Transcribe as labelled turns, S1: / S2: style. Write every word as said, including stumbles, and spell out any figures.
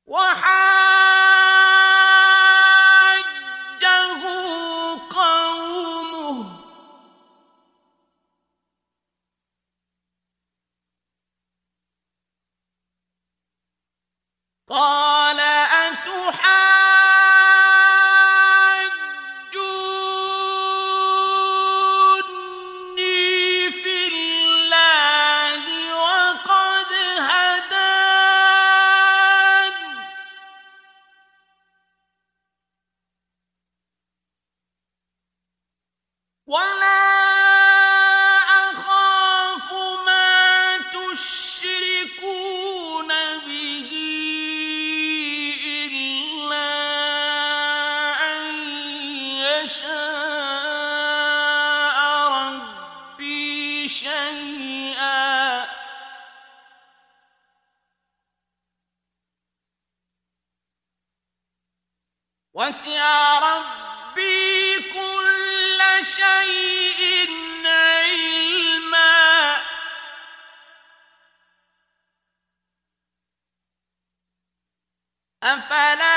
S1: وحاجه قومه قال أتحاجوني في الله وقد هدان ولا أخاف ما تشركون به إلا أن يشاء ربي شيئا وسع ربي كل شيء علما أفلا